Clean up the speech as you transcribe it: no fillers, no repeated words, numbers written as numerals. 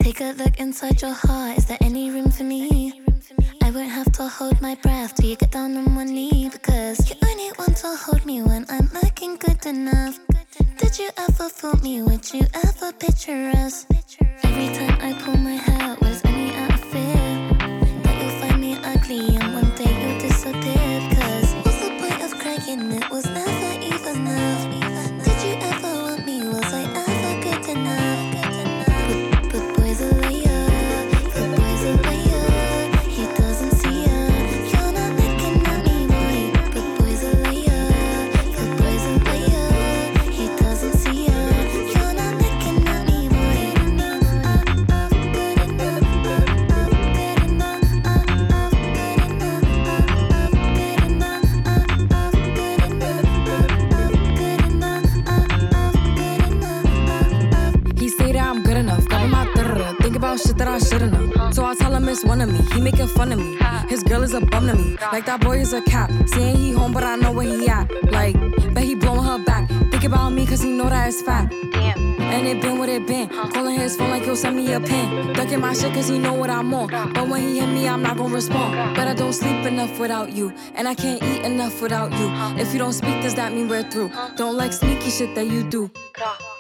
Take a look inside your heart, is there any room for me? I won't have to hold my breath till you get down on one knee, because you only want to hold me when I'm looking good enough. Did you ever fool me? Would you ever picture us? Every time I pull my hair out, was only out of fear that you'll find me ugly and one day you'll disappear. Because what's the point of crying? It was never even enough. Did you ever want me? Was I ever good enough? But boys are liar, the boys are liar. He doesn't see ya. You're not looking at me, boy. But boys are liar, the boys are liar. He doesn't see ya. You're not looking at me, boy. Good enough, good enough, good enough. He say that I'm good enough, got him out there. Think about shit that I shouldn't know. So I tell him it's one of me. He making fun of me. His girl is a bum to me. Like that boy is a cap. Saying he home, but I know where he at. Like, bet he blowing her back. Think about me, cause he know that it's fat. And it been what it been. Calling his phone like he'll send me a pin. Ducking my shit cause he know what I'm on. But when he hit me, I'm not gonna respond. But I don't sleep enough without you. And I can't eat enough without you. If you don't speak, does that mean we're through? Don't like sneaky shit that you do.